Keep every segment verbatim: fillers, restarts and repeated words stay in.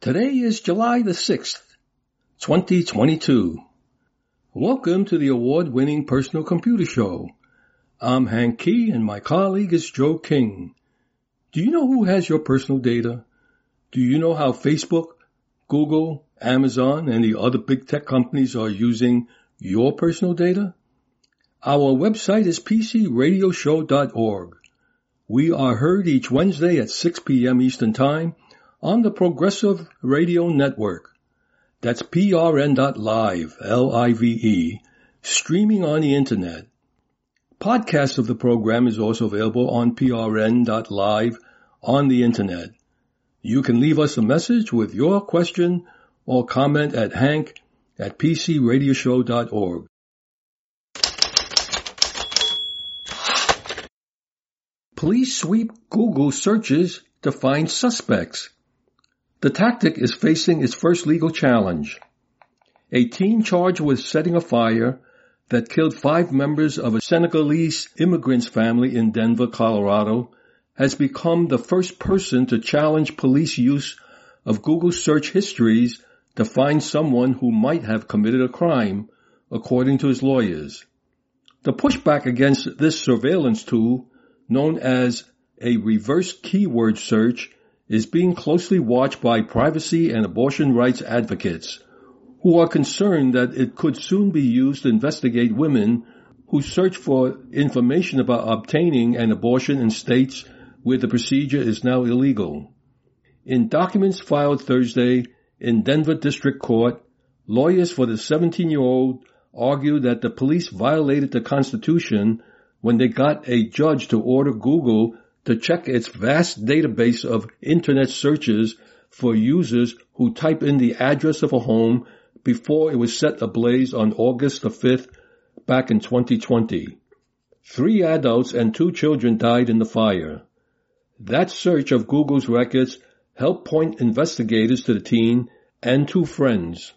Today is July the sixth, twenty twenty-two. Welcome to the award-winning Personal Computer Show. I'm Hank Key and my colleague is Joe King. Do you know who has your personal data? Do you know how Facebook, Google, Amazon, and the other big tech companies are using your personal data? Our website is p c radio show dot org. We are heard each Wednesday at six p.m. Eastern Time on the Progressive Radio Network. That's p r n dot live, L I V E, streaming on the Internet. Podcasts of the program is also available on p r n dot live on the Internet. You can leave us a message with your question or comment at hank at p c radio show dot org. Police sweep Google searches to find suspects. The tactic is facing its first legal challenge. A teen charged with setting a fire that killed five members of a Senegalese immigrant's family in Denver, Colorado, has become the first person to challenge police use of Google search histories to find someone who might have committed a crime, according to his lawyers. The pushback against this surveillance tool, known as a reverse keyword search, is being closely watched by privacy and abortion rights advocates, who are concerned that it could soon be used to investigate women who search for information about obtaining an abortion in states where the procedure is now illegal. In documents filed Thursday in Denver District Court, lawyers for the seventeen-year-old argued that the police violated the Constitution when they got a judge to order Google to check its vast database of Internet searches for users who type in the address of a home before it was set ablaze on August the fifth back in twenty twenty. Three adults and two children died in the fire. That search of Google's records helped point investigators to the teen and two friends,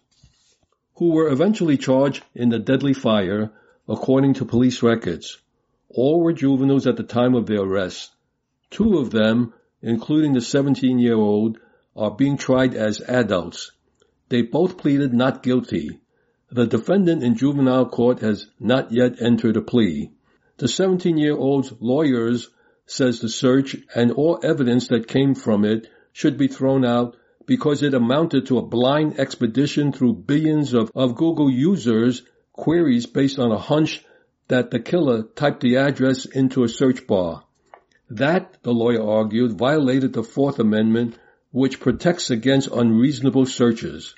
who were eventually charged in the deadly fire, according to police records. All were juveniles at the time of their arrest. Two of them, including the seventeen-year-old, are being tried as adults. They both pleaded not guilty. The defendant in juvenile court has not yet entered a plea. The seventeen-year-old's lawyers says the search and all evidence that came from it should be thrown out because it amounted to a blind expedition through billions of, of Google users' queries based on a hunch that the killer typed the address into a search bar. That, the lawyer argued, violated the Fourth Amendment, which protects against unreasonable searches.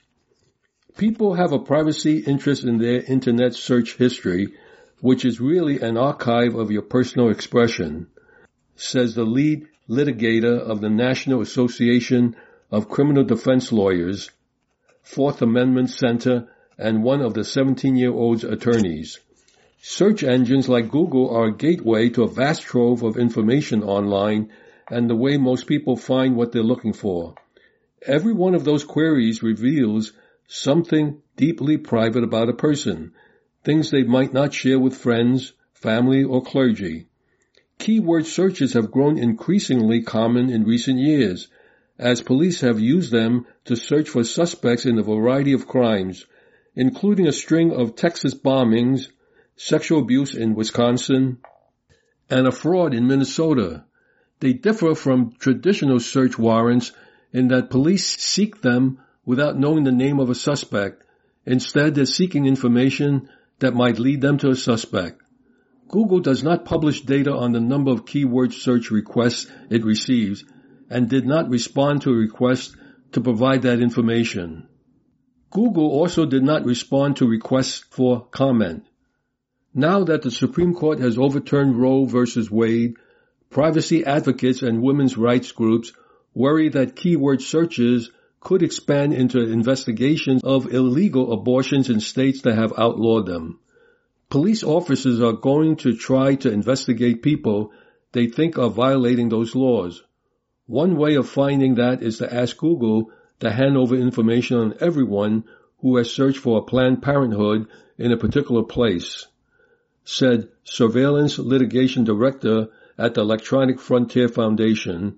People have a privacy interest in their Internet search history, which is really an archive of your personal expression, says the lead litigator of the National Association of Criminal Defense Lawyers, Fourth Amendment Center, and one of the seventeen-year-old's attorneys. Search engines like Google are a gateway to a vast trove of information online and the way most people find what they're looking for. Every one of those queries reveals something deeply private about a person, things they might not share with friends, family, or clergy. Keyword searches have grown increasingly common in recent years, as police have used them to search for suspects in a variety of crimes, including a string of Texas bombings, sexual abuse in Wisconsin, and a fraud in Minnesota. They differ from traditional search warrants in that police seek them without knowing the name of a suspect. Instead, they're seeking information that might lead them to a suspect. Google does not publish data on the number of keyword search requests it receives and did not respond to a request to provide that information. Google also did not respond to requests for comment. Now that the Supreme Court has overturned Roe versus Wade, privacy advocates and women's rights groups worry that keyword searches could expand into investigations of illegal abortions in states that have outlawed them. Police officers are going to try to investigate people they think are violating those laws. One way of finding that is to ask Google to hand over information on everyone who has searched for a Planned Parenthood in a particular place, said Surveillance Litigation Director at the Electronic Frontier Foundation,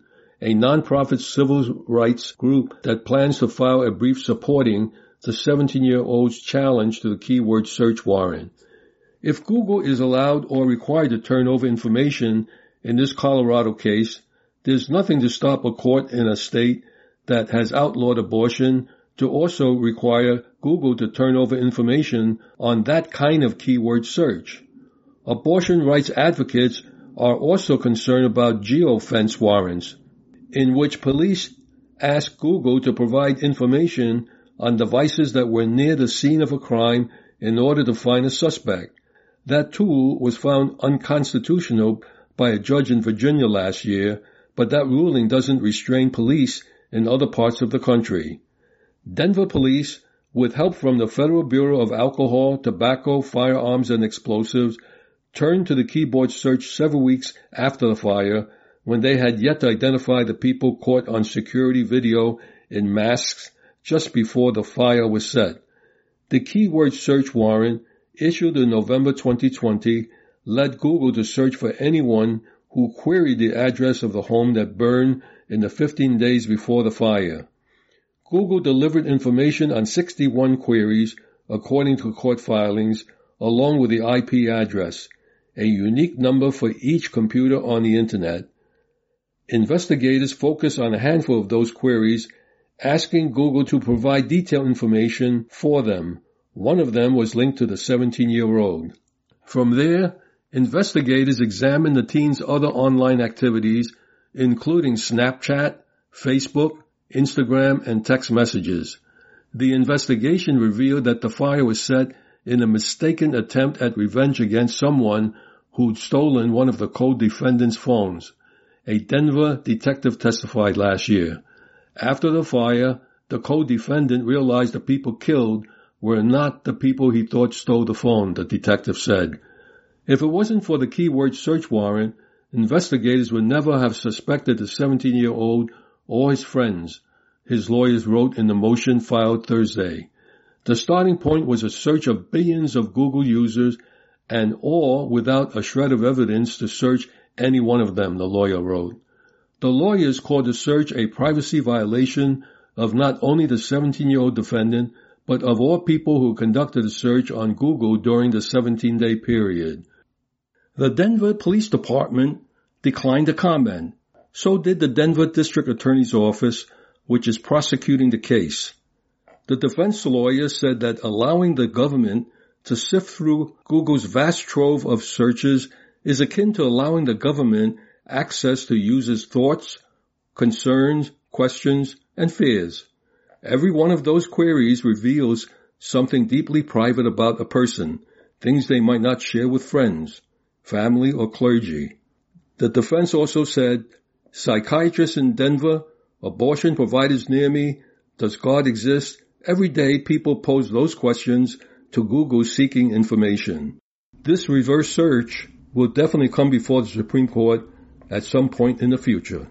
a nonprofit civil rights group that plans to file a brief supporting the seventeen-year-old's challenge to the keyword search warrant. If Google is allowed or required to turn over information in this Colorado case, there's nothing to stop a court in a state that has outlawed abortion to also require Google to turn over information on that kind of keyword search. Abortion rights advocates are also concerned about geofence warrants, in which police ask Google to provide information on devices that were near the scene of a crime in order to find a suspect. That tool was found unconstitutional by a judge in Virginia last year, but that ruling doesn't restrain police in other parts of the country. Denver police, with help from the Federal Bureau of Alcohol, Tobacco, Firearms, and Explosives, turned to the keyboard search several weeks after the fire, when they had yet to identify the people caught on security video in masks just before the fire was set. The keyword search warrant, issued in November twenty twenty, led Google to search for anyone who queried the address of the home that burned in the fifteen days before the fire. Google delivered information on sixty-one queries, according to court filings, along with the I P address, a unique number for each computer on the Internet. Investigators focused on a handful of those queries, asking Google to provide detailed information for them. One of them was linked to the seventeen-year-old. From there, investigators examined the teen's other online activities, including Snapchat, Facebook, Instagram, and text messages. The investigation revealed that the fire was set in a mistaken attempt at revenge against someone who'd stolen one of the co-defendants' phones. A Denver detective testified last year. After the fire, the co-defendant realized the people killed were not the people he thought stole the phone, the detective said. If it wasn't for the keyword search warrant, investigators would never have suspected the seventeen-year-old or his friends, his lawyers wrote in the motion filed Thursday. The starting point was a search of billions of Google users, and all without a shred of evidence to search any one of them, the lawyer wrote. The lawyers called the search a privacy violation of not only the seventeen-year-old defendant, but of all people who conducted a search on Google during the seventeen-day period. The Denver Police Department declined to comment. So did the Denver District Attorney's Office, which is prosecuting the case. The defense lawyer said that allowing the government to sift through Google's vast trove of searches is akin to allowing the government access to users' thoughts, concerns, questions, and fears. Every one of those queries reveals something deeply private about a person, things they might not share with friends, family, or clergy. The defense also said, psychiatrists in Denver, abortion providers near me, does God exist? Every day people pose those questions to Google seeking information. This reverse search will definitely come before the Supreme Court at some point in the future.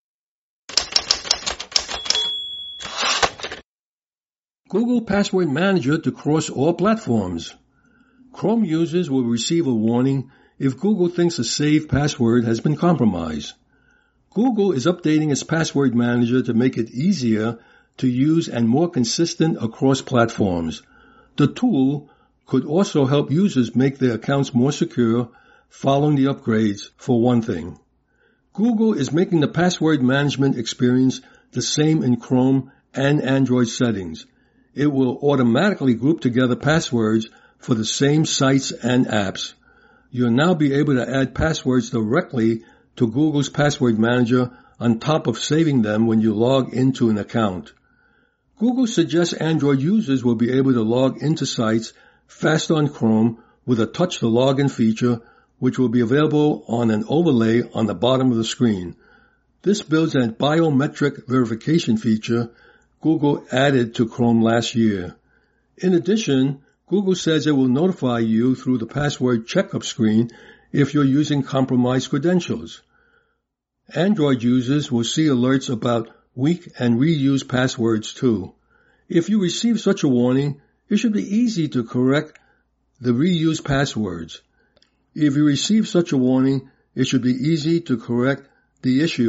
Google Password Manager to cross all platforms. Chrome users will receive a warning if Google thinks a saved password has been compromised. Google is updating its password manager to make it easier to use and more consistent across platforms. The tool could also help users make their accounts more secure following the upgrades, for one thing. Google is making the password management experience the same in Chrome and Android settings. It will automatically group together passwords for the same sites and apps. You'll now be able to add passwords directly to Google's password manager on top of saving them when you log into an account. Google suggests Android users will be able to log into sites fast on Chrome with a touch to login feature, which will be available on an overlay on the bottom of the screen. This builds a biometric verification feature Google added to Chrome last year. In addition, Google says it will notify you through the password checkup screen if you're using compromised credentials. Android users will see alerts about weak and reused passwords too. If you receive such a warning, it should be easy to correct the reused passwords. If you receive such a warning, it should be easy to correct the issue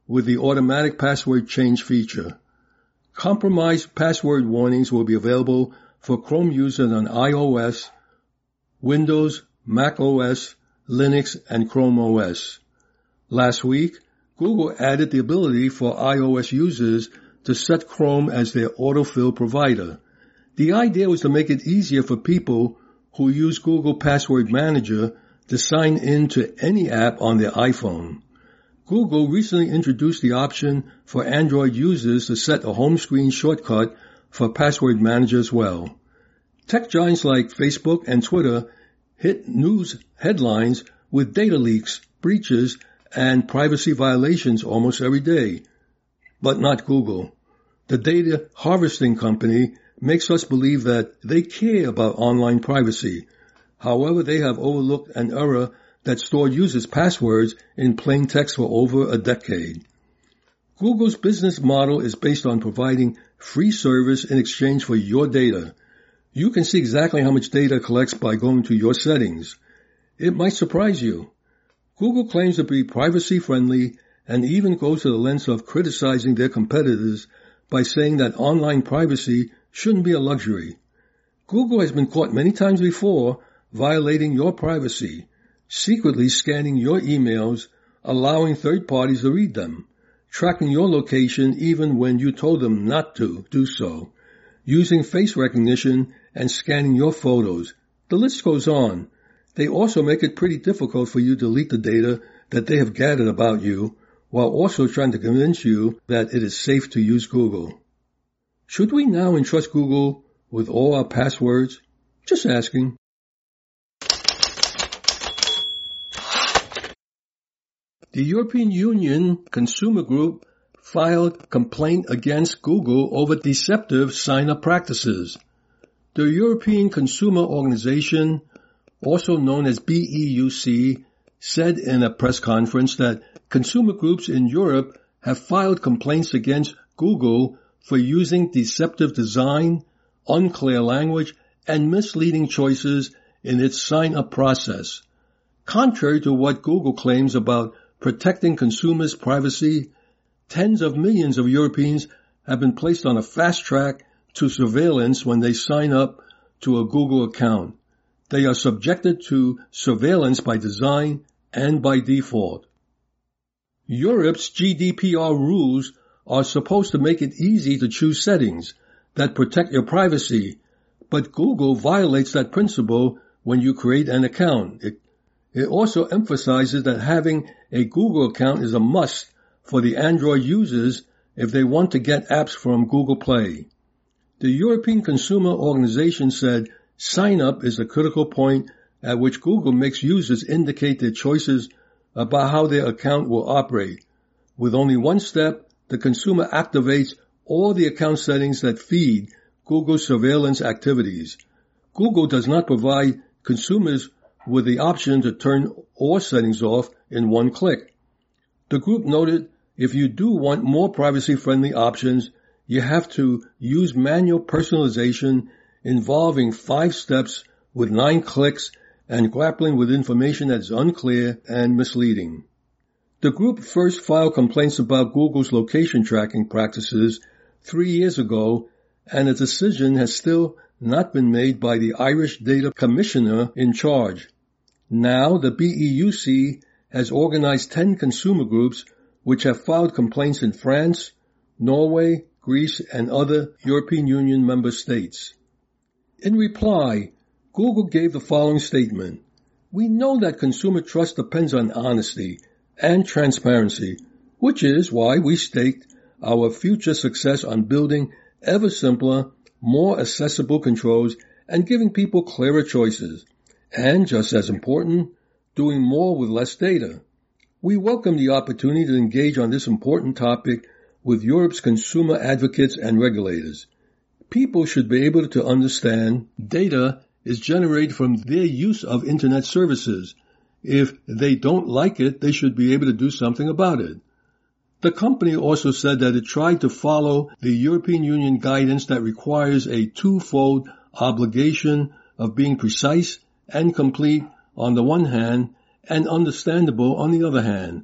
with the automatic password change feature. Compromised password warnings will be available for Chrome users on iOS, Windows, Mac O S, Linux, and Chrome O S. Last week, Google added the ability for iOS users to set Chrome as their autofill provider. The idea was to make it easier for people who use Google Password Manager to sign in to any app on their iPhone. Google recently introduced the option for Android users to set a home screen shortcut for Password Manager as well. Tech giants like Facebook and Twitter hit news headlines with data leaks, breaches, and privacy violations almost every day. But not Google. The data harvesting company makes us believe that they care about online privacy. However, they have overlooked an error that stored users' passwords in plain text for over a decade. Google's business model is based on providing free service in exchange for your data. You can see exactly how much data it collects by going to your settings. It might surprise you. Google claims to be privacy-friendly and even goes to the length of criticizing their competitors by saying that online privacy shouldn't be a luxury. Google has been caught many times before violating your privacy, secretly scanning your emails, allowing third parties to read them, tracking your location even when you told them not to do so, using face recognition and scanning your photos. The list goes on. They also make it pretty difficult for you to delete the data that they have gathered about you, while also trying to convince you that it is safe to use Google. Should we now entrust Google with all our passwords? Just asking. The European Union Consumer Group filed complaint against Google over deceptive sign-up practices. The European Consumer Organization, also known as B E U C, said in a press conference that consumer groups in Europe have filed complaints against Google for using deceptive design, unclear language, and misleading choices in its sign-up process. Contrary to what Google claims about protecting consumers' privacy, tens of millions of Europeans have been placed on a fast track to surveillance when they sign up to a Google account. They are subjected to surveillance by design and by default. Europe's G D P R rules are supposed to make it easy to choose settings that protect your privacy, but Google violates that principle when you create an account. It, it also emphasizes that having a Google account is a must for the Android users if they want to get apps from Google Play. The European Consumer Organization said sign-up is a critical point at which Google makes users indicate their choices about how their account will operate. With only one step, the consumer activates all the account settings that feed Google's surveillance activities. Google does not provide consumers with the option to turn all settings off in one click. The group noted if you do want more privacy-friendly options, you have to use manual personalization involving five steps with nine clicks and grappling with information that is unclear and misleading. The group first filed complaints about Google's location tracking practices three years ago, and a decision has still not been made by the Irish Data Commissioner in charge. Now, the B E U C has organized ten consumer groups which have filed complaints in France, Norway, Greece, and other European Union member states. In reply, Google gave the following statement. We know that consumer trust depends on honesty and transparency, which is why we staked our future success on building ever simpler, more accessible controls and giving people clearer choices. And just as important, doing more with less data. We welcome the opportunity to engage on this important topic with Europe's consumer advocates and regulators. People should be able to understand data is generated from their use of Internet services. If they don't like it, they should be able to do something about it. The company also said that it tried to follow the European Union guidance that requires a twofold obligation of being precise and complete on the one hand and understandable on the other hand.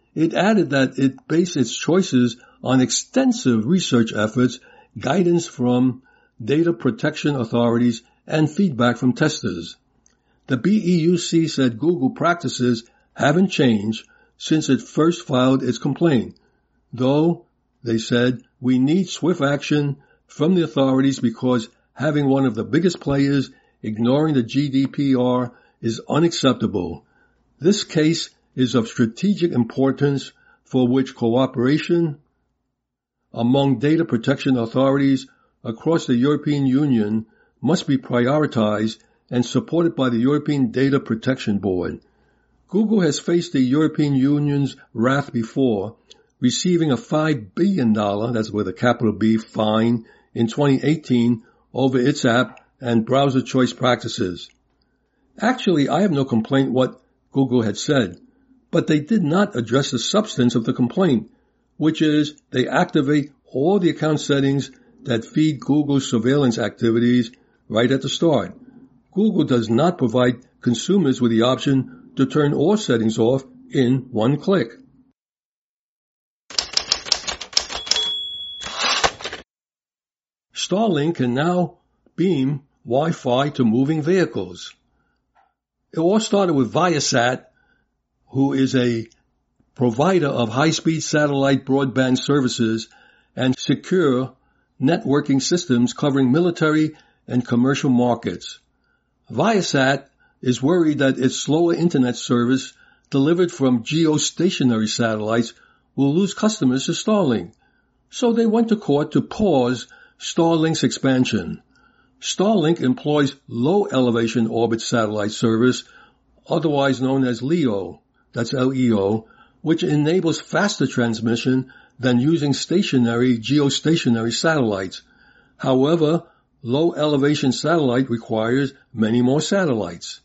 It added that it based its choices on extensive research efforts, guidance from data protection authorities, and feedback from testers. The B E U C said Google practices haven't changed since it first filed its complaint, though, they said, we need swift action from the authorities because having one of the biggest players ignoring the G D P R is unacceptable. This case is of strategic importance for which cooperation among data protection authorities across the European Union must be prioritized and supported by the European Data Protection Board. Google has faced the European Union's wrath before, receiving a five billion dollars, that's with a capital B, fine in twenty eighteen over its app and browser choice practices. Actually, I have no complaint what Google had said, but they did not address the substance of the complaint, which is they activate all the account settings that feed Google's surveillance activities right at the start. Google does not provide consumers with the option to turn all settings off in one click. Starlink can now beam Wi-Fi to moving vehicles. It all started with Viasat, who is a provider of high-speed satellite broadband services and secure networking systems covering military and commercial markets. Viasat is worried that its slower internet service delivered from geostationary satellites will lose customers to Starlink, so they went to court to pause Starlink's expansion. Starlink employs low-elevation orbit satellite service, otherwise known as LEO, that's L E O, which enables faster transmission than using stationary geostationary satellites. However, low-elevation satellite requires many more satellites.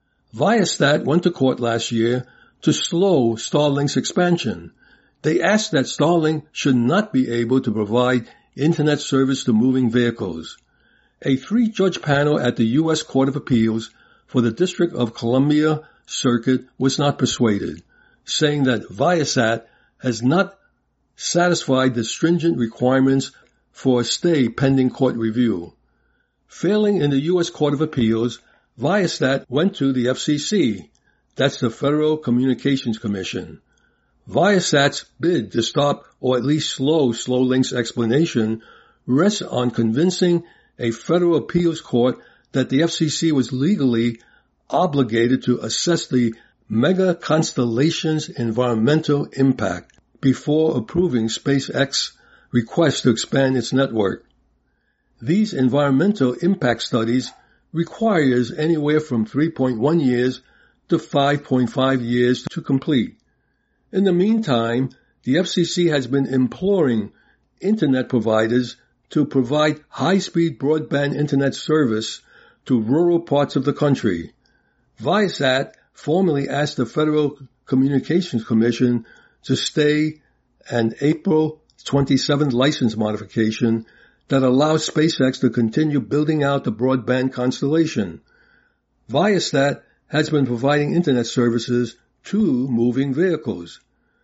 Viasat went to court last year to slow Starlink's expansion. They asked that Starlink should not be able to provide internet service to moving vehicles. A three-judge panel at the U S Court of Appeals for the District of Columbia Circuit was not persuaded, saying that Viasat has not satisfied the stringent requirements for a stay pending court review. Failing in the U S Court of Appeals, Viasat went to the F C C, that's the Federal Communications Commission. Viasat's bid to stop or at least slow Starlink's explanation rests on convincing a federal appeals court that the F C C was legally obligated to assess the mega constellation's environmental impact before approving SpaceX's request to expand its network. These environmental impact studies requires anywhere from three point one years to five point five years to complete. In the meantime, the F C C has been imploring internet providers to provide high-speed broadband internet service to rural parts of the country. Viasat formally asked the Federal Communications Commission to stay an April twenty-seventh license modification that allows SpaceX to continue building out the broadband constellation. Viasat has been providing internet services to moving vehicles.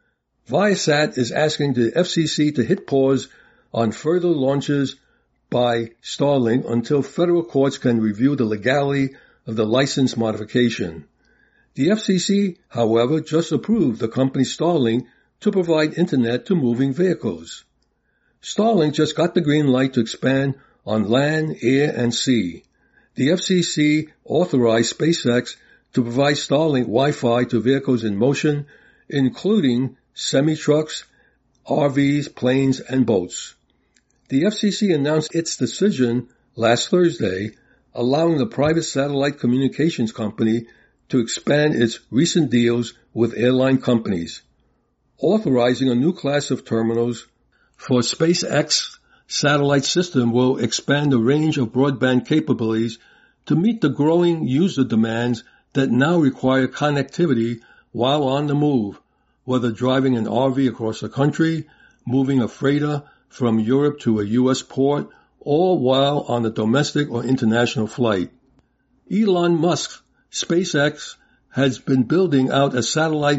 Viasat is asking the F C C to hit pause on further launches by Starlink until federal courts can review the legality of the license modification. The F C C, however, just approved the company Starlink to provide internet to moving vehicles. Starlink just got the green light to expand on land, air, and sea. The F C C authorized SpaceX to provide Starlink Wi-Fi to vehicles in motion, including semi-trucks, R Vs, planes, and boats. The F C C announced its decision last Thursday, allowing the private satellite communications company to expand its recent deals with airline companies, authorizing a new class of terminals for SpaceX satellite system will expand the range of broadband capabilities to meet the growing user demands that now require connectivity while on the move, whether driving an R V across the country, moving a freighter from Europe to a U S port, all while on a domestic or international flight. Elon Musk's SpaceX has been building out a satellite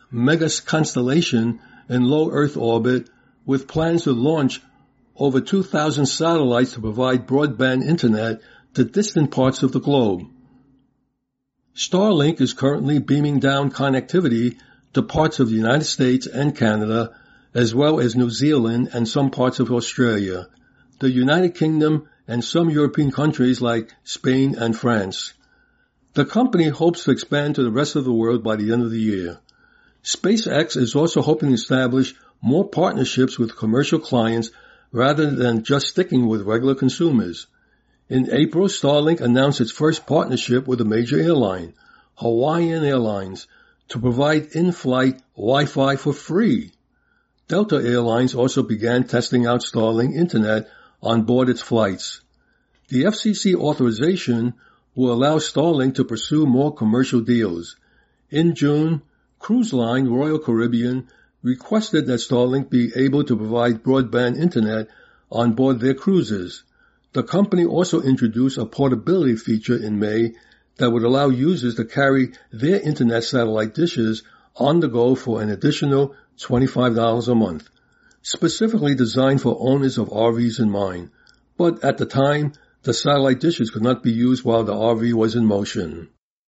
mega constellation in low Earth orbit with plans to launch over two thousand satellites to provide broadband internet to distant parts of the globe. Starlink is currently beaming down connectivity to parts of the United States and Canada, as well as New Zealand and some parts of Australia, the United Kingdom, and some European countries like Spain and France. The company hopes to expand to the rest of the world by the end of the year. SpaceX is also hoping to establish more partnerships with commercial clients rather than just sticking with regular consumers. In April, Starlink announced its first partnership with a major airline, Hawaiian Airlines, to provide in-flight Wi-Fi for free. Delta Airlines also began testing out Starlink Internet on board its flights. The F C C authorization will allow Starlink to pursue more commercial deals. In June, cruise line Royal Caribbean requested that Starlink be able to provide broadband internet on board their cruises. The company also introduced a portability feature in May that would allow users to carry their internet satellite dishes on the go for an additional twenty-five dollars a month, specifically designed for owners of R Vs in mind. But at the time, the satellite dishes could not be used while the R V was in motion.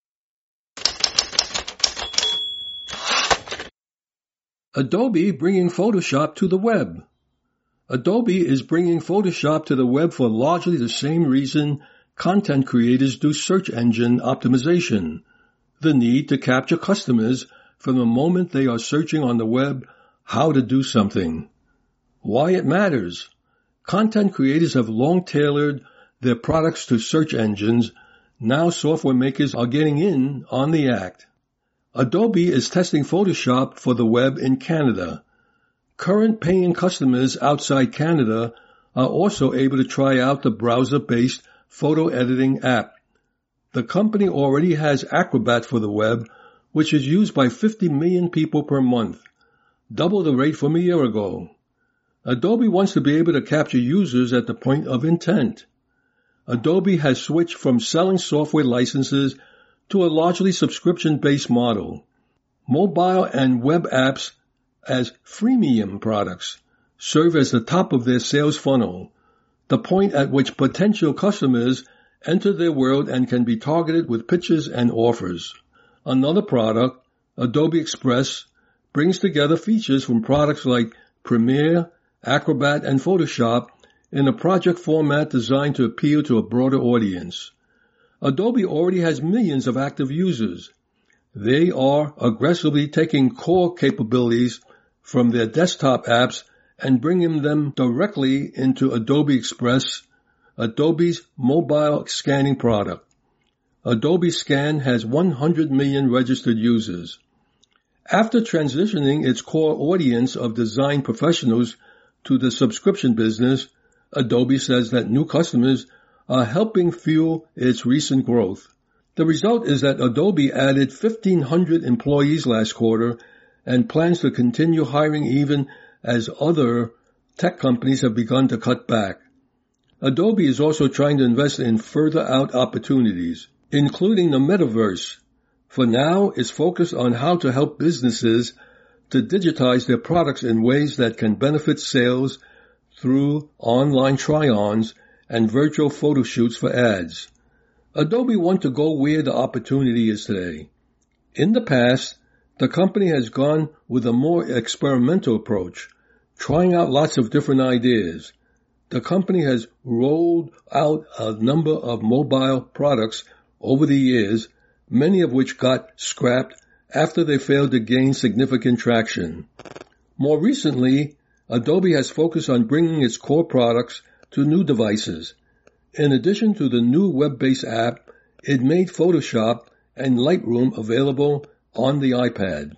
Adobe bringing Photoshop to the web. Adobe is bringing Photoshop to the web for largely the same reason content creators do search engine optimization, the need to capture customers from the moment they are searching on the web how to do something. Why it matters. Content creators have long tailored their products to search engines. Now software makers are getting in on the act. Adobe is testing Photoshop for the web in Canada. Current paying customers outside Canada are also able to try out the browser-based photo editing app. The company already has Acrobat for the web, which is used by fifty million people per month, double the rate from a year ago. Adobe wants to be able to capture users at the point of intent. Adobe has switched from selling software licenses to a largely subscription-based model. Mobile and web apps as freemium products serve as the top of their sales funnel, the point at which potential customers enter their world and can be targeted with pitches and offers. Another product, Adobe Express, brings together features from products like Premiere, Acrobat, and Photoshop in a project format designed to appeal to a broader audience. Adobe already has millions of active users. They are aggressively taking core capabilities from their desktop apps and bringing them directly into Adobe Express, Adobe's mobile scanning product. Adobe Scan has one hundred million registered users. After transitioning its core audience of design professionals to the subscription business, Adobe says that new customers are helping fuel its recent growth. The result is that Adobe added fifteen hundred employees last quarter and plans to continue hiring even as other tech companies have begun to cut back. Adobe is also trying to invest in further out opportunities, including the metaverse. For now, it's focused on how to help businesses to digitize their products in ways that can benefit sales through online try-ons and virtual photo shoots for ads. Adobe wants to go where the opportunity is today. In the past, the company has gone with a more experimental approach, trying out lots of different ideas. The company has rolled out a number of mobile products over the years, many of which got scrapped after they failed to gain significant traction. More recently, Adobe has focused on bringing its core products to new devices. In addition to the new web-based app, it made Photoshop and Lightroom available on the iPad.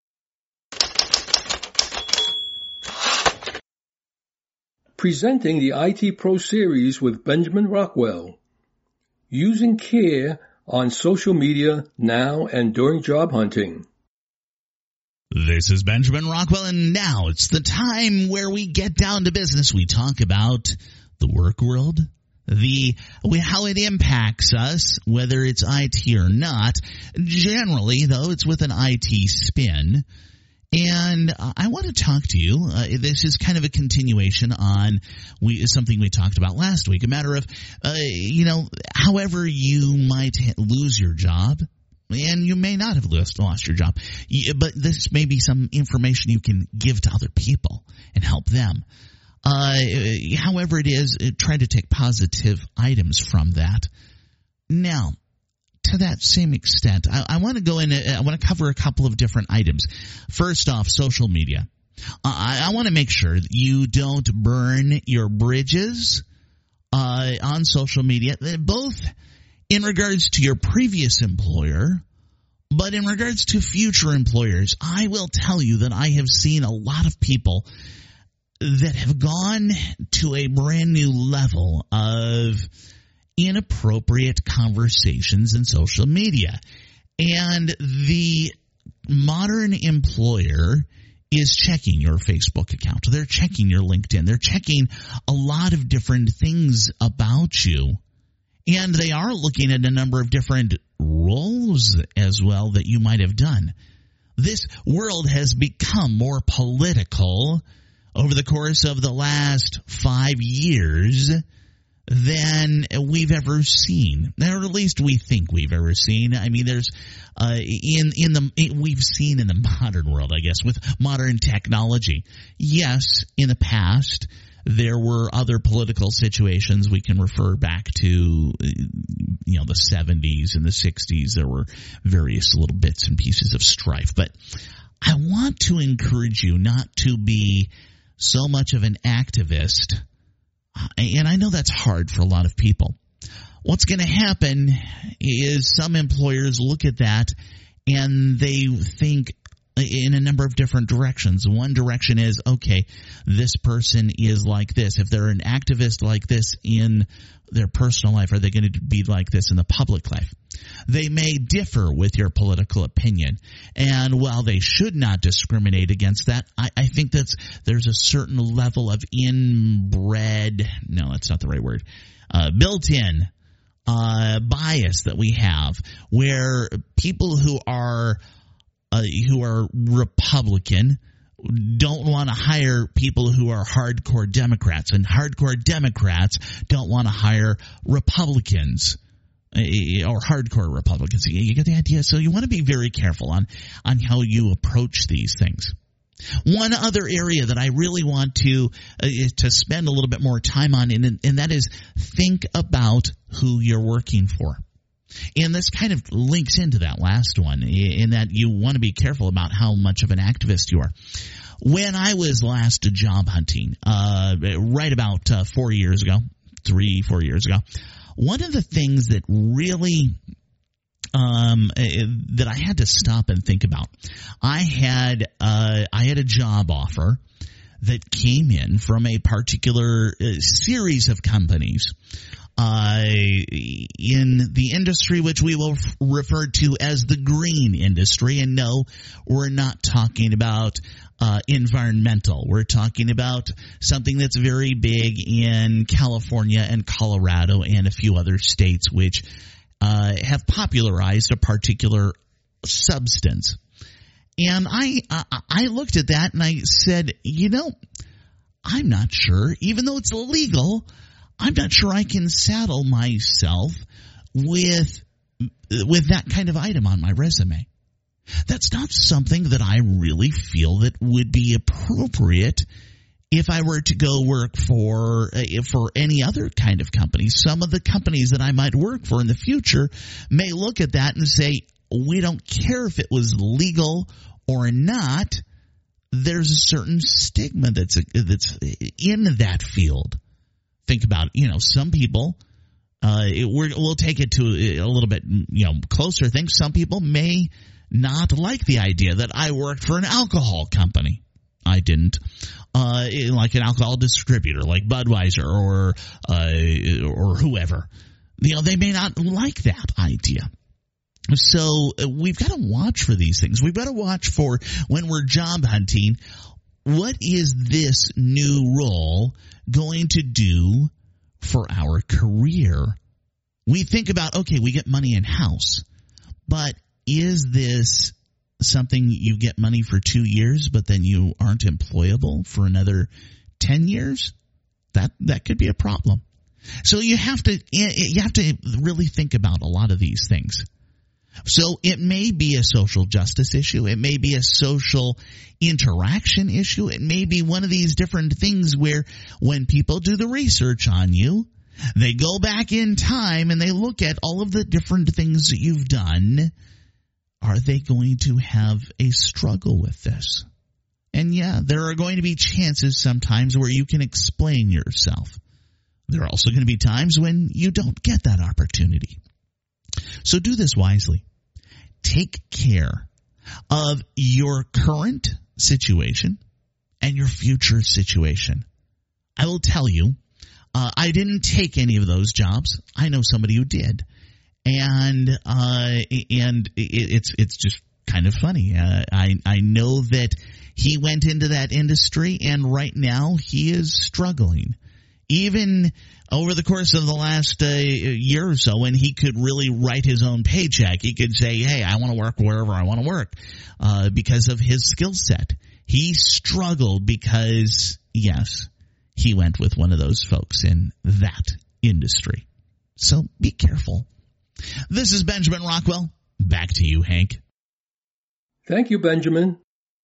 Presenting the I T Pro Series with Benjamin Rockwell. Using care on social media now and during job hunting. This is Benjamin Rockwell, and now it's the time where we get down to business. We talk about the work world, the how it impacts us, whether it's I T or not. Generally, though, it's with an I T spin. And uh, I want to talk to you. Uh, this is kind of a continuation on we, something we talked about last week. A matter of, uh, you know, however you might ha- lose your job, and you may not have lost, lost your job, but this may be some information you can give to other people and help them. Uh, however it is, try to take positive items from that. Now, to that same extent, I, I want to go in, I want to cover a couple of different items. First off, social media. I, I want to make sure that you don't burn your bridges uh, on social media, both in regards to your previous employer, but in regards to future employers. I will tell you that I have seen a lot of people that have gone to a brand new level of inappropriate conversations in social media. And the modern employer is checking your Facebook account. They're checking your LinkedIn. They're checking a lot of different things about you. And they are looking at a number of different roles as well that you might have done. This world has become more political over the course of the last five years than we've ever seen, or at least we think we've ever seen. I mean, there's uh, in in the in, we've seen in the modern world, I guess, with modern technology. Yes, in the past there were other political situations. We can refer back to, you know, the seventies and the sixties. There were various little bits and pieces of strife, but I want to encourage you not to be so much of an activist. And I know that's hard for a lot of people. What's going to happen is some employers look at that and they think in a number of different directions. One direction is, okay, this person is like this. If they're an activist like this in their personal life, are they going to be like this in the public life? They may differ with your political opinion. And while they should not discriminate against that, I, I think that's there's a certain level of inbred, no, that's not the right word, uh, built-in uh, bias that we have where people who are uh, who are Republican don't want to hire people who are hardcore Democrats, and hardcore Democrats don't want to hire Republicans or hardcore Republicans. You get the idea? So you want to be very careful on, on how you approach these things. One other area that I really want to uh, to spend a little bit more time on, and, and that is think about who you're working for. And this kind of links into that last one, in that you want to be careful about how much of an activist you are. When I was last job hunting, uh, right about uh, four years ago, three, four years ago, one of the things that really um, that I had to stop and think about, I had uh, I had a job offer that came in from a particular uh, series of companies uh, in the industry which we will f- refer to as the green industry. And no, we're not talking about uh, environmental. We're talking about something that's very big in California and Colorado and a few other states which uh, have popularized a particular substance. And I, I I looked at that and I said, you know, I'm not sure, even though it's illegal, I'm not sure I can saddle myself with with that kind of item on my resume. That's not something that I really feel that would be appropriate if I were to go work for uh, for any other kind of company. Some of the companies that I might work for in the future may look at that and say, we don't care if it was legal or not. There's a certain stigma that's that's in that field. Think about it. You know, some people, uh, it, we're, we'll take it to a little bit, you know, closer things. Some people may not like the idea that I worked for an alcohol company. I didn't. Uh, like an alcohol distributor, like Budweiser or uh, or whoever. You know, they may not like that idea. So uh, we've got to watch for these things. We've got to watch for, when we're job hunting, what is this new role going to do for our career? We think about, okay, we get money in-house, but is this something you get money for two years, but then you aren't employable for another ten years, that, that could be a problem. So you have to, you have to really think about a lot of these things. So it may be a social justice issue. It may be a social interaction issue. It may be one of these different things where when people do the research on you, they go back in time and they look at all of the different things that you've done. Are they going to have a struggle with this? And yeah, there are going to be chances sometimes where you can explain yourself. There are also going to be times when you don't get that opportunity. So do this wisely. Take care of your current situation and your future situation. I will tell you, uh, I didn't take any of those jobs. I know somebody who did. And uh, and it, it's it's just kind of funny. Uh, I, I know that he went into that industry, and right now he is struggling. Even over the course of the last uh, year or so, when he could really write his own paycheck, he could say, hey, I want to work wherever I want to work uh, because of his skill set. He struggled because, yes, he went with one of those folks in that industry. So be careful. This is Benjamin Rockwell. Back to you, Hank. Thank you, Benjamin.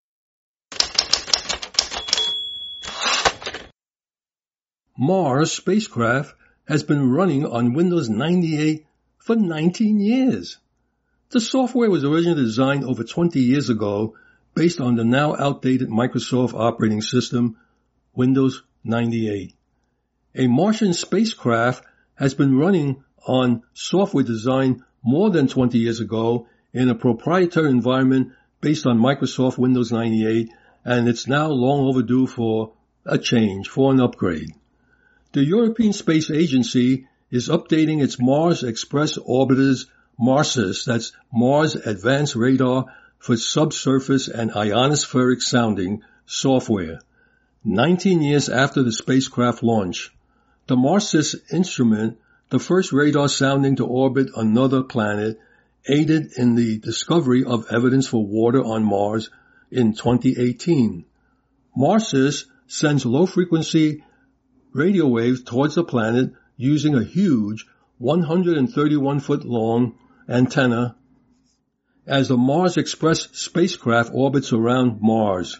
Mars spacecraft has been running on Windows ninety-eight for nineteen years. The software was originally designed over twenty years ago based on the now outdated Microsoft operating system, Windows ninety-eight. A Martian spacecraft has been running on software designed more than twenty years ago in a proprietary environment based on Microsoft Windows ninety-eight, and it's now long overdue for a change, for an upgrade. The European Space Agency is updating its Mars Express Orbiter's MARSIS, that's Mars Advanced Radar for Subsurface and Ionospheric Sounding software, nineteen years after the spacecraft launch. The MARSIS instrument, the first radar sounding to orbit another planet, aided in the discovery of evidence for water on Mars in twenty eighteen. MARSIS sends low-frequency radio waves towards the planet using a huge one hundred thirty-one foot long antenna as the Mars Express spacecraft orbits around Mars.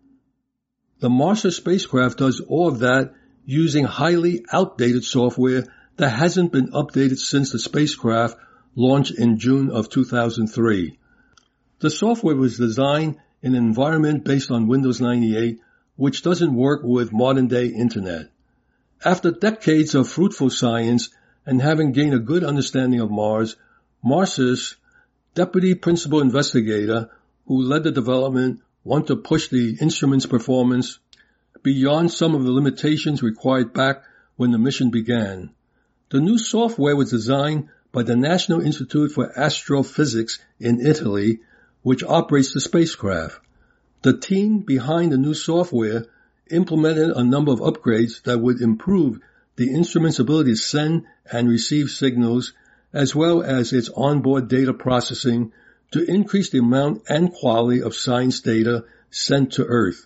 The MARSIS spacecraft does all of that using highly outdated software that hasn't been updated since the spacecraft launched in June of two thousand three. The software was designed in an environment based on Windows ninety-eight, which doesn't work with modern-day Internet. After decades of fruitful science and having gained a good understanding of Mars, MARSIS, deputy principal investigator who led the development, wanted to push the instrument's performance beyond some of the limitations required back when the mission began. The new software was designed by the National Institute for Astrophysics in Italy, which operates the spacecraft. The team behind the new software implemented a number of upgrades that would improve the instrument's ability to send and receive signals, as well as its onboard data processing to increase the amount and quality of science data sent to Earth.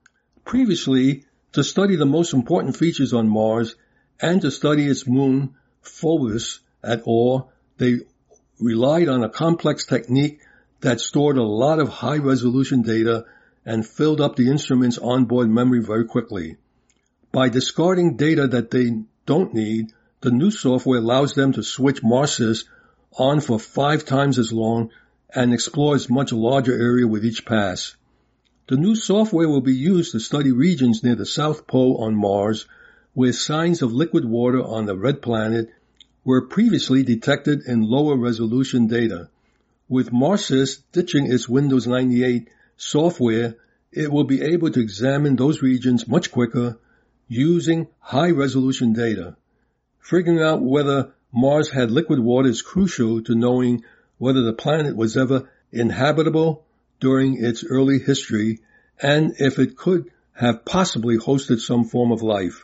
Previously, to study the most important features on Mars and to study its moon, Phobos, at all, they relied on a complex technique that stored a lot of high-resolution data and filled up the instrument's onboard memory very quickly. By discarding data that they don't need, the new software allows them to switch MARSIS on for five times as long and explores much larger area with each pass. The new software will be used to study regions near the South Pole on Mars, where signs of liquid water on the red planet were previously detected in lower resolution data. With MARSIS ditching its Windows ninety-eight software, it will be able to examine those regions much quicker using high-resolution data. Figuring out whether Mars had liquid water is crucial to knowing whether the planet was ever inhabitable during its early history and if it could have possibly hosted some form of life.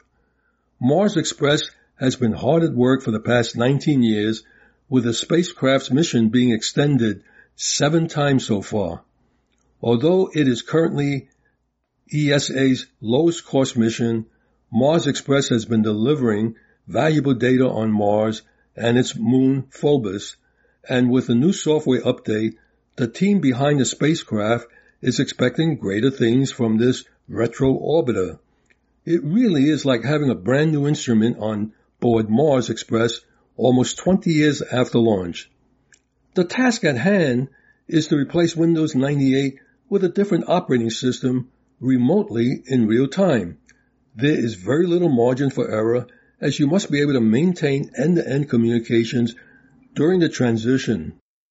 Mars Express has been hard at work for the past nineteen years, with the spacecraft's mission being extended seven times so far. Although it is currently E S A's lowest cost mission, Mars Express has been delivering valuable data on Mars and its moon Phobos, and with a new software update, the team behind the spacecraft is expecting greater things from this retro orbiter. It really is like having a brand new instrument on board Mars Express almost twenty years after launch. The task at hand is to replace Windows ninety-eight with a different operating system remotely in real time. There is very little margin for error, as you must be able to maintain end-to-end communications during the transition.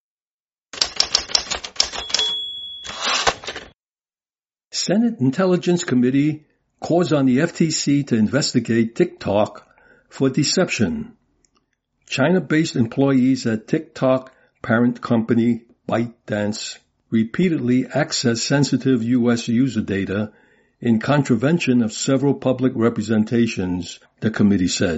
Senate Intelligence Committee calls on the F T C to investigate TikTok for deception. China-based employees at TikTok parent company ByteDance repeatedly accessed sensitive U S user data in contravention of several public representations, the committee said.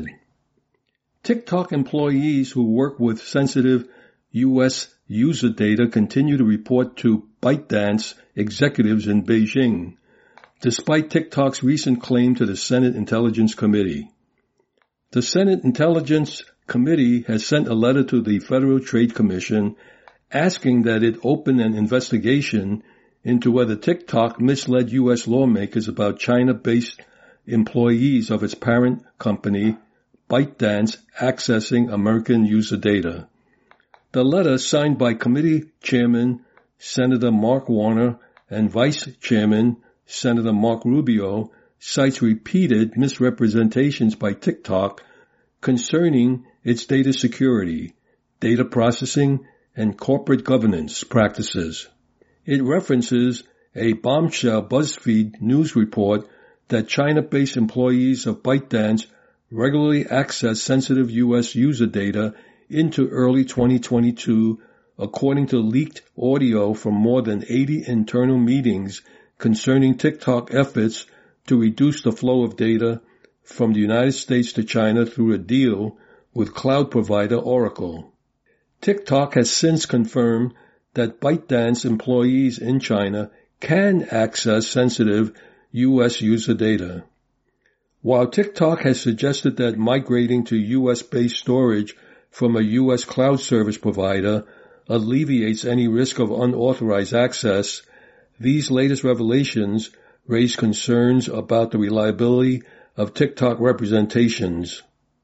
TikTok employees who work with sensitive U S user data continue to report to ByteDance executives in Beijing, despite TikTok's recent claim to the Senate Intelligence Committee. The Senate Intelligence Committee has sent a letter to the Federal Trade Commission asking that it open an investigation into whether TikTok misled U S lawmakers about China-based employees of its parent company, ByteDance, accessing American user data. The letter, signed by Committee Chairman Senator Mark Warner and Vice Chairman Senator Mark Rubio, cites repeated misrepresentations by TikTok concerning its data security, data processing, and corporate governance practices. It references a bombshell BuzzFeed news report that China-based employees of ByteDance regularly access sensitive U S user data into early twenty twenty-two, according to leaked audio from more than eighty internal meetings concerning TikTok efforts to reduce the flow of data from the United States to China through a deal with cloud provider Oracle. TikTok has since confirmed that ByteDance employees in China can access sensitive U S user data. While TikTok has suggested that migrating to U S-based storage from a U S cloud service provider alleviates any risk of unauthorized access, these latest revelations raise concerns about the reliability of TikTok representations.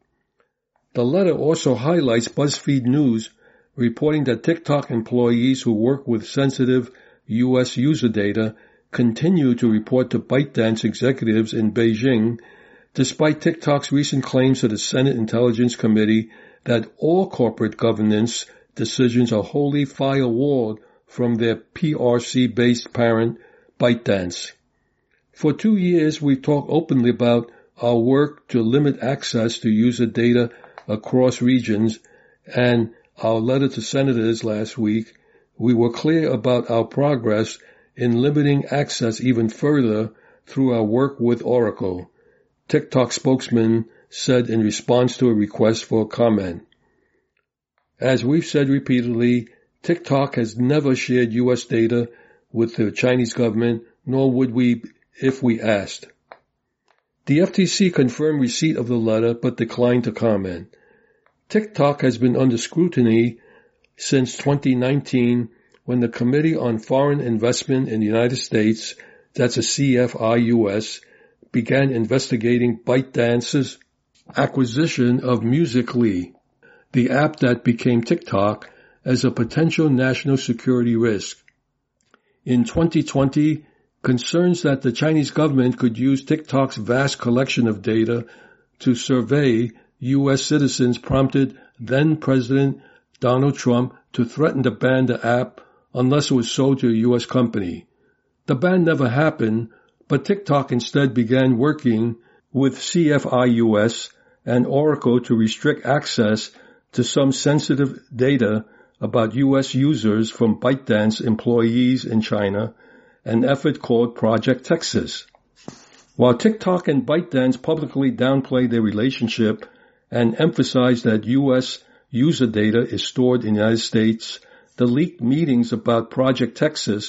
The letter also highlights BuzzFeed News reporting that TikTok employees who work with sensitive U S user data continue to report to ByteDance executives in Beijing, despite TikTok's recent claims to the Senate Intelligence Committee that all corporate governance decisions are wholly firewalled from their P R C-based parent, ByteDance. For two years, we've talked openly about our work to limit access to user data across regions, and our letter to senators last week, we were clear about our progress in limiting access even further through our work with Oracle, TikTok spokesman said in response to a request for comment. As we've said repeatedly, TikTok has never shared U S data with the Chinese government, nor would we if we asked. The F T C confirmed receipt of the letter but declined to comment. TikTok has been under scrutiny since twenty nineteen when the Committee on Foreign Investment in the United States, that's a C F I U S, began investigating ByteDance's acquisition of Musical.ly, the app that became TikTok, as a potential national security risk. In twenty twenty, concerns that the Chinese government could use TikTok's vast collection of data to survey U S citizens prompted then-President Donald Trump to threaten to ban the app unless it was sold to a U S company. The ban never happened, but TikTok instead began working with C F I U S and Oracle to restrict access to some sensitive data about U S users from ByteDance employees in China, an effort called Project Texas. While TikTok and ByteDance publicly downplayed their relationship and emphasized that U S user data is stored in the United States, the leaked meetings about Project Texas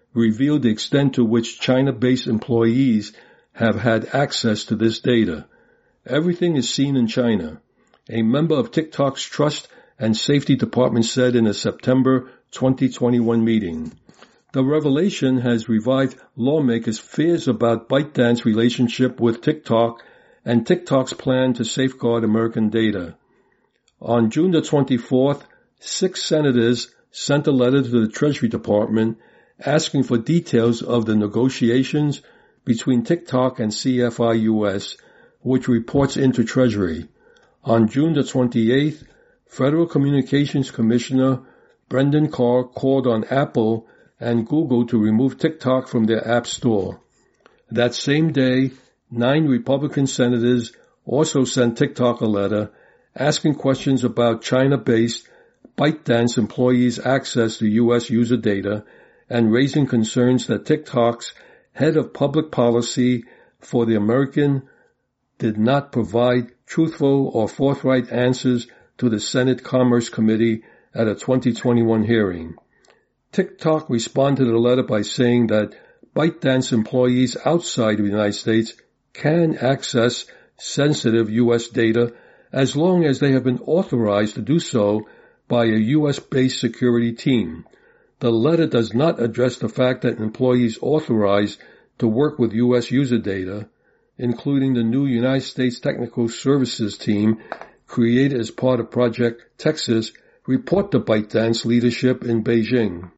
revealed the extent to which China-based employees have had access to this data. Everything is seen in China. A member of TikTok's Trust and Safety Department said in a September twenty twenty-one meeting. The revelation has revived lawmakers' fears about ByteDance's relationship with TikTok and TikTok's plan to safeguard American data. On June the twenty-fourth, six senators sent a letter to the Treasury Department asking for details of the negotiations between TikTok and C F I U S, which reports into Treasury. On June the twenty-eighth, Federal Communications Commissioner Brendan Carr called on Apple and Google to remove TikTok from their App Store. That same day, nine Republican senators also sent TikTok a letter asking questions about China-based ByteDance employees' access to U S user data and raising concerns that TikTok's head of public policy for the American did not provide truthful or forthright answers to the Senate Commerce Committee at a twenty twenty-one hearing. TikTok responded to the letter by saying that ByteDance employees outside of the United States can access sensitive U S data as long as they have been authorized to do so by a U S-based security team. The letter does not address the fact that employees authorized to work with U S user data, including the new United States Technical Services team created as part of Project Texas, report to ByteDance leadership in Beijing.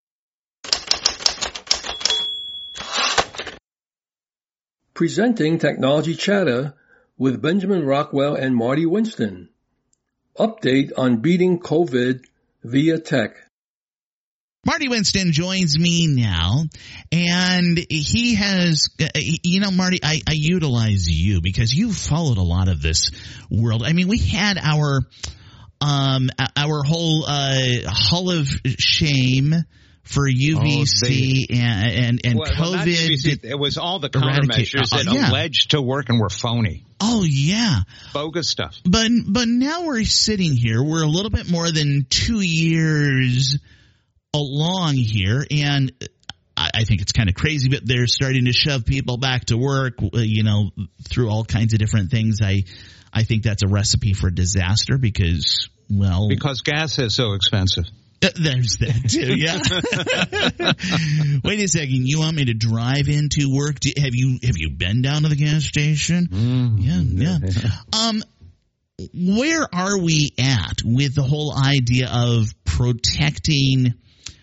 Presenting Technology Chatter with Benjamin Rockwell and Marty Winston. Update on beating COVID via tech. Marty Winston joins me now, and he has, you know, Marty, I, I utilize you because you've followed a lot of this world. I mean, we had our, um, our whole, uh, Hall of Shame for U V C oh, they, and, and, and well, COVID. Well, U V C, it was all the countermeasures that uh, yeah. alleged to work and were phony. Oh, yeah. Bogus stuff. But, but now we're sitting here. We're a little bit more than two years along here, and I, I think it's kind of crazy, but they're starting to shove people back to work, you know, through all kinds of different things. I, I think that's a recipe for disaster because, well, because gas is so expensive. Uh, there's that too, yeah. Wait a second, you want me to drive into work? Do, have you have you been down to the gas station? Mm, yeah, yeah. Um, where are we at with the whole idea of protecting?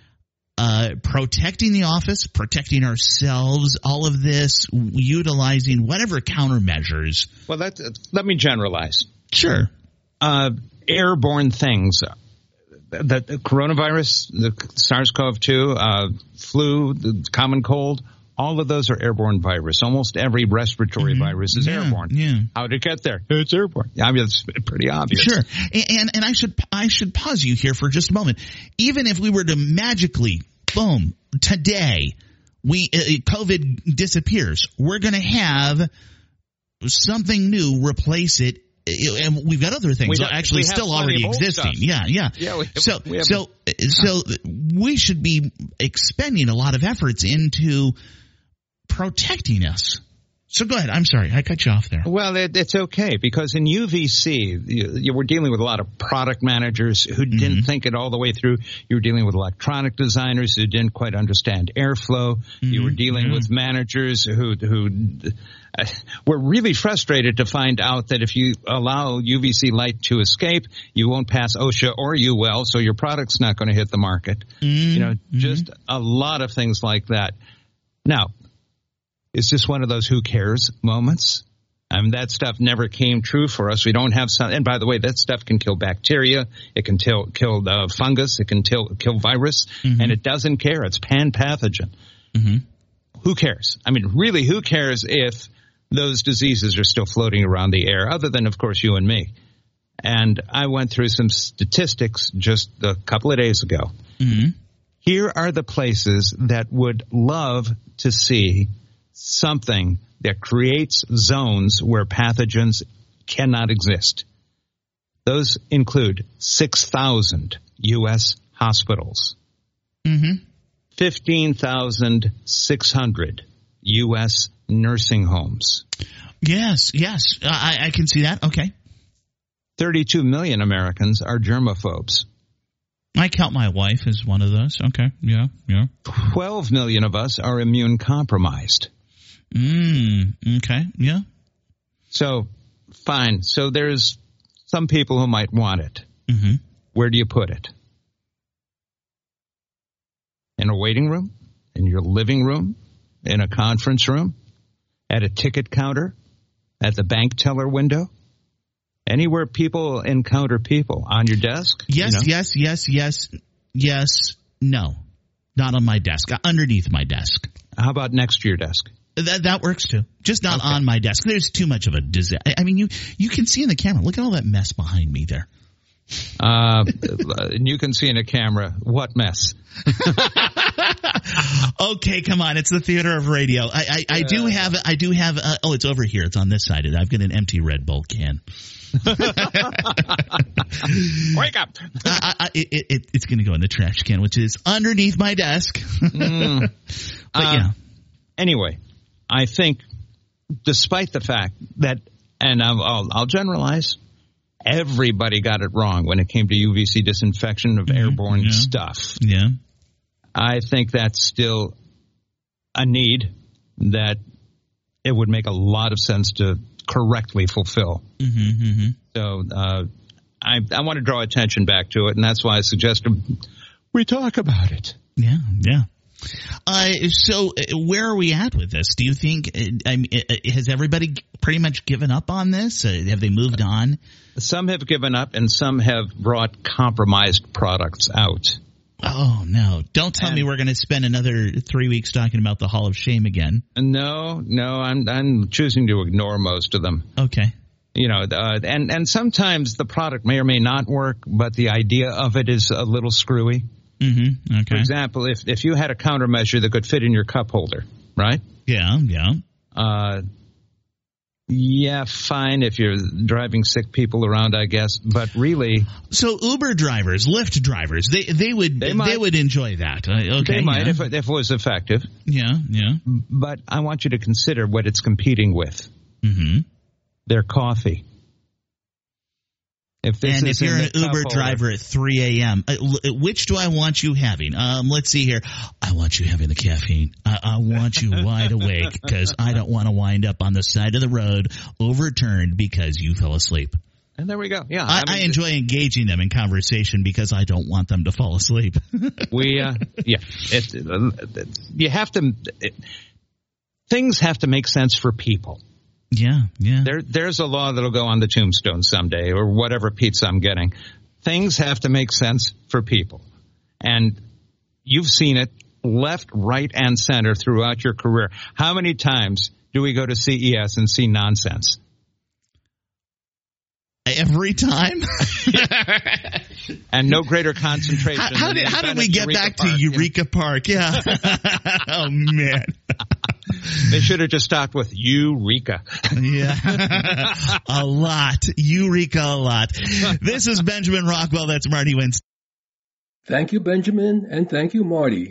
Uh, protecting the office, protecting ourselves, all of this, utilizing whatever countermeasures. Well, that, let me generalize. Sure. Uh, airborne things. The, the coronavirus, the SARS-C o V two, uh, flu, the common cold, all of those are airborne virus. Almost every respiratory mm-hmm. virus is yeah, airborne. Yeah. How did it get there? It's airborne. I mean, it's pretty obvious. Sure. And, and I should, I should pause you here for just a moment. Even if we were to magically, boom, today, we, uh, COVID disappears, we're going to have something new replace it. And we've got other things have, actually still already existing. Yeah, yeah. yeah we have, so, we have so, a- so we should be expending a lot of efforts into protecting us. So go ahead. I'm sorry. I cut you off there. Well, it, it's okay because in U V C, you, you were dealing with a lot of product managers who mm-hmm. didn't think it all the way through. You were dealing with electronic designers who didn't quite understand airflow. Mm-hmm. You were dealing mm-hmm. with managers who who uh, were really frustrated to find out that if you allow U V C light to escape, you won't pass OSHA or U L, so your product's not going to hit the market. Mm-hmm. You know, just a lot of things like that. Now, it's just one of those who cares moments. I mean, that stuff never came true for us. We don't have some, and by the way, that stuff can kill bacteria. It can kill, kill uh, fungus. It can kill, kill virus, mm-hmm. and it doesn't care. It's pan-pathogen. Mm-hmm. Who cares? I mean, really, who cares if those diseases are still floating around the air, other than, of course, you and me? And I went through some statistics just a couple of days ago. Mm-hmm. Here are the places that would love to see something that creates zones where pathogens cannot exist. Those include six thousand U S hospitals, mm-hmm. fifteen thousand six hundred U S nursing homes. Yes, yes. I, I can see that. Okay. thirty-two million Americans are germaphobes. I count my wife as one of those. Okay. Yeah, yeah. twelve million of us are immune compromised. Mm, okay. Yeah. So, fine. So there's some people who might want it. Mm-hmm. Where do you put it? In a waiting room? In your living room? In a conference room? At a ticket counter? At the bank teller window? Anywhere people encounter people. On your desk? Yes, you know? yes, yes, yes, yes, no. Not on my desk. Underneath my desk. How about next to your desk? That that works too. Just not Okay. on my desk. There's too much of a disaster. I mean, you you can see in the camera. Look at all that mess behind me there. Uh, and you can see in a camera what mess. Okay, come on. It's the theater of radio. I I, I do have I do have. Uh, oh, it's over here. It's on this side. I've got an empty Red Bull can. Wake up! I, I, it, it, it's going to go in the trash can, which is underneath my desk. mm. But uh, yeah. Anyway, I think, despite the fact that, and I'll, I'll, I'll generalize, everybody got it wrong when it came to U V C disinfection of Mm-hmm. airborne Yeah. stuff. Yeah. I think that's still a need that it would make a lot of sense to correctly fulfill. Mm-hmm, mm-hmm. So uh, I, I want to draw attention back to it, and that's why I suggested we talk about it. Yeah, yeah. Uh, so uh, where are we at with this? Do you think, uh, I mean, uh, has everybody pretty much given up on this? Uh, have they moved on? Some have given up, and some have brought compromised products out. Oh, no. Don't tell And- me we're going to spend another three weeks talking about the Hall of Shame again. No, no, I'm I'm choosing to ignore most of them. Okay. You know, uh, and and sometimes the product may or may not work, but the idea of it is a little screwy. Mm-hmm. For Okay. example, if if you had a countermeasure that could fit in your cup holder, right? Yeah, yeah. Uh, yeah, fine if you're driving sick people around, I guess. But really, So Uber drivers, Lyft drivers, they they would They they, might. would enjoy that. Uh, okay. they might yeah. if it, if it was effective. yeah, yeah. But I want you to consider what it's competing with. Mm-hmm. Their coffee. If this And is if you're in an the cup Uber holder- driver at three a.m., uh, l- which do I want you having? Um, let's see here. I want you having the caffeine. I, I want you wide awake because I don't want to wind up on the side of the road overturned because you fell asleep. And there we go. Yeah, I, I mean, I enjoy engaging them in conversation because I don't want them to fall asleep. We, uh, yeah, it, it, you have to. It, things have to make sense for people. yeah, yeah. There, there's a law that'll go on the tombstone someday, or whatever pizza I'm getting. Things have to make sense for people, and you've seen it left, right, and center throughout your career. How many times do we go to C E S and see nonsense? Every time. And no greater concentration. How, how than did the how did event we at get Eureka back Park, to you know? Eureka Park? Yeah. Oh man. They should have just stopped with Eureka. Yeah. A lot. Eureka a lot. This is Benjamin Rockwell. That's Marty Winston. Thank you, Benjamin, and thank you, Marty.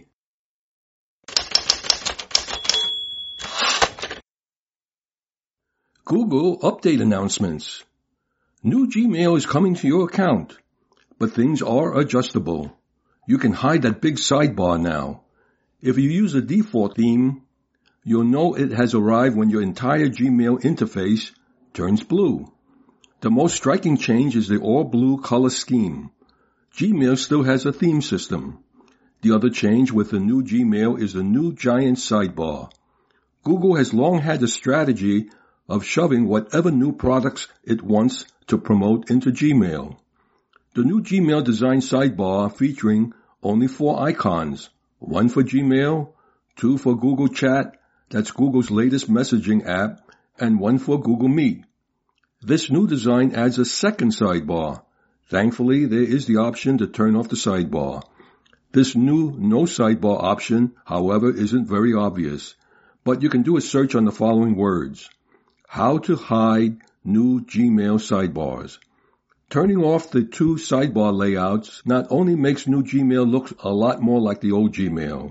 Google update announcements. New Gmail is coming to your account, but things are adjustable. You can hide that big sidebar now. If you use a default theme, you'll know it has arrived when your entire Gmail interface turns blue. The most striking change is the all-blue color scheme. Gmail still has a theme system. The other change with the new Gmail is the new giant sidebar. Google has long had a strategy of shoving whatever new products it wants to promote into Gmail. The new Gmail design sidebar featuring only four icons, one for Gmail, two for Google Chat, that's Google's latest messaging app, and one for Google Meet. This new design adds a second sidebar. Thankfully, there is the option to turn off the sidebar. This new no sidebar option, however, isn't very obvious, but you can do a search on the following words. How to hide new Gmail sidebars. Turning off the two sidebar layouts not only makes new Gmail look a lot more like the old Gmail,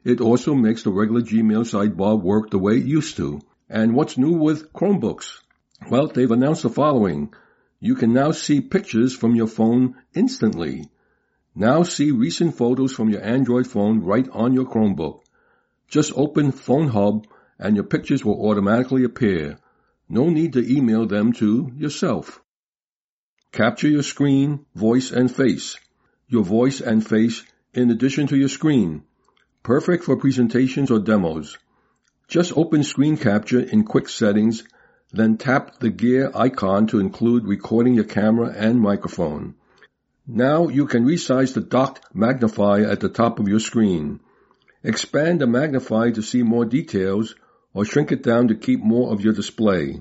It also makes the regular Gmail sidebar work the way it used to. And what's new with Chromebooks? Well, they've announced the following. You can now see pictures from your phone instantly. Now see recent photos from your Android phone right on your Chromebook. Just open Phone Hub and your pictures will automatically appear. No need to email them to yourself. Capture your screen, voice, and face. Your voice and face in addition to your screen. Perfect for presentations or demos. Just open Screen Capture in Quick Settings, then tap the gear icon to include recording your camera and microphone. Now you can resize the docked magnifier at the top of your screen. Expand the magnifier to see more details or shrink it down to keep more of your display.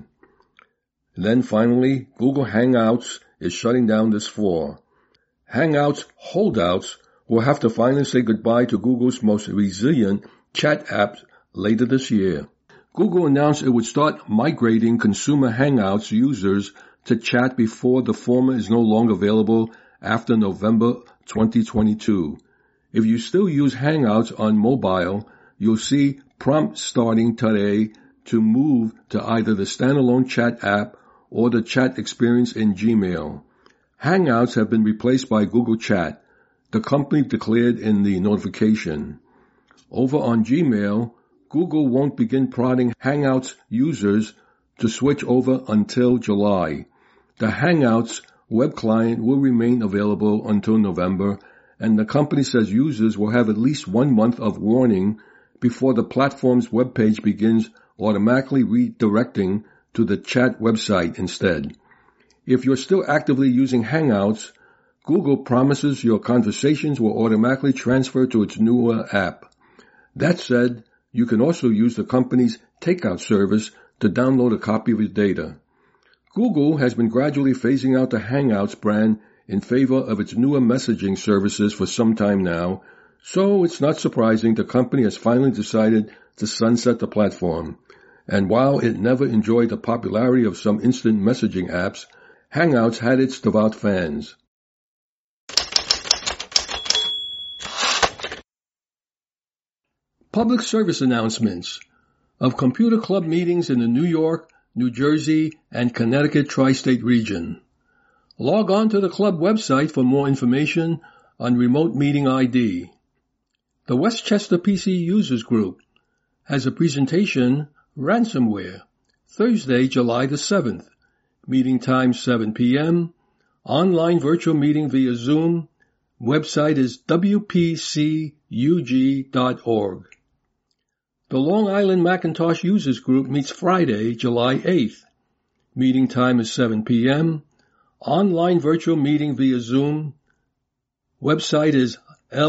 Then finally, Google Hangouts is shutting down this fall. Hangouts holdouts will have to finally say goodbye to Google's most resilient chat apps later this year. Google announced it would start migrating consumer Hangouts users to chat before the former is no longer available after November twenty twenty-two. If you still use Hangouts on mobile, you'll see prompts starting today to move to either the standalone chat app or the chat experience in Gmail. Hangouts have been replaced by Google Chat, the company declared in the notification. Over on Gmail, Google won't begin prodding Hangouts users to switch over until July. The Hangouts web client will remain available until November, and the company says users will have at least one month of warning before the platform's webpage begins automatically redirecting to the chat website instead. If you're still actively using Hangouts, Google promises your conversations will automatically transfer to its newer app. That said, you can also use the company's takeout service to download a copy of your data. Google has been gradually phasing out the Hangouts brand in favor of its newer messaging services for some time now, so it's not surprising the company has finally decided to sunset the platform. And while it never enjoyed the popularity of some instant messaging apps, Hangouts had its devout fans. Public service announcements of Computer Club meetings in the New York, New Jersey, and Connecticut tri-state region. Log on to the club website for more information on remote meeting I D. The Westchester P C Users Group has a presentation, Ransomware, Thursday, July the seventh. Meeting time seven p.m. Online virtual meeting via Zoom. Website is w p c u g dot org. The Long Island Macintosh Users Group meets Friday, July eighth. Meeting time is seven p.m. Online virtual meeting via Zoom. Website is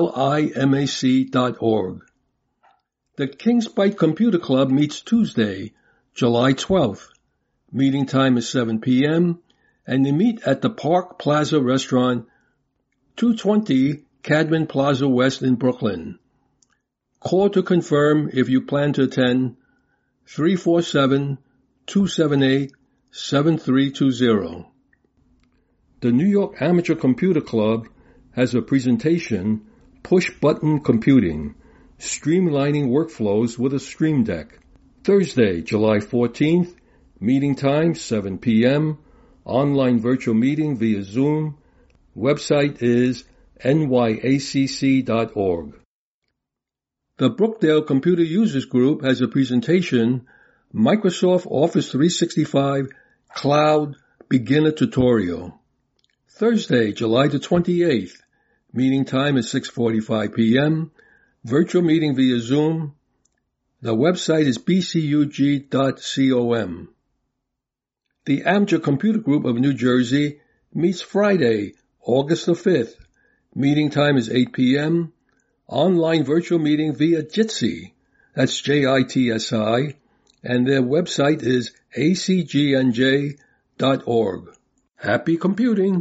limac dot org. The Kingspite Computer Club meets Tuesday, July twelfth. Meeting time is seven p.m. and they meet at the Park Plaza Restaurant, two twenty Cadman Plaza West in Brooklyn. Call to confirm if you plan to attend, three four seven, two seven eight, seven three two zero. The New York Amateur Computer Club has a presentation, Push-Button Computing, Streamlining Workflows with a Stream Deck. Thursday, July fourteenth, meeting time seven p.m., online virtual meeting via Zoom. Website is n y a c c dot org. The Brookdale Computer Users Group has a presentation, Microsoft Office three sixty-five Cloud Beginner Tutorial. Thursday, July the twenty-eighth. Meeting time is six forty-five p.m. Virtual meeting via Zoom. The website is b c u g dot com. The Amateur Computer Group of New Jersey meets Friday, August the fifth. Meeting time is eight p.m. Online virtual meeting via Jitsi. That's J I T S I. And their website is a c g n j dot org. Happy computing!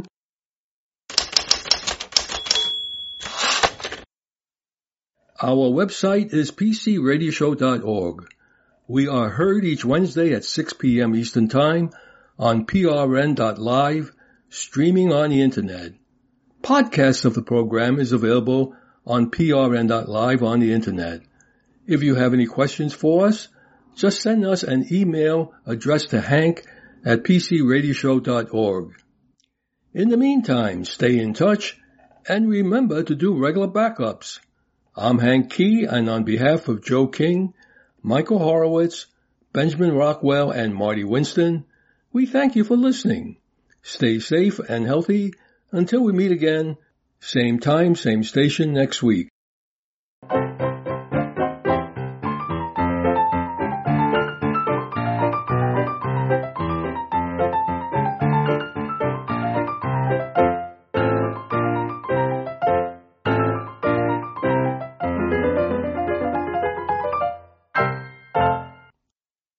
Our website is p c radio show dot org. We are heard each Wednesday at six p.m. Eastern Time on p r n dot live, streaming on the Internet. Podcast of the program is available on p r n dot live on the Internet. If you have any questions for us, just send us an email addressed to hank at p c radio show dot org. In the meantime, stay in touch and remember to do regular backups. I'm Hank Key, and on behalf of Joe King, Michael Horowitz, Benjamin Rockwell, and Marty Winston, we thank you for listening. Stay safe and healthy until we meet again, same time, same station next week.